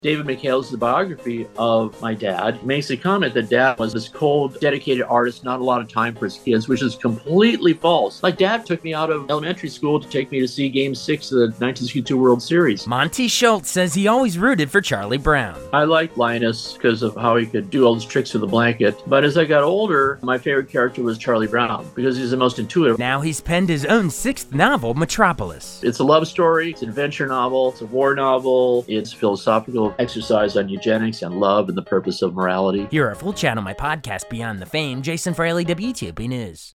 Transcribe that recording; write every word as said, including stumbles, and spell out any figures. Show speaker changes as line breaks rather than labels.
David McHale's the biography of my dad. He makes a comment that dad was this cold, dedicated artist, not a lot of time for his kids, which is completely false. Like, dad took me out of elementary school to take me to see Game six of the nineteen sixty-two World Series.
Monty Schultz says he always rooted for Charlie Brown.
I liked Linus because of how he could do all those tricks with a blanket. But as I got older, my favorite character was Charlie Brown because he's the most intuitive.
Now he's penned his own sixth novel, Metropolis.
It's a love story, it's an adventure novel, it's a war novel, it's philosophical exercise on eugenics and love and the purpose of morality.
Hear our full chat on my podcast, Beyond the Fame. Jason Fraley, W T O P News.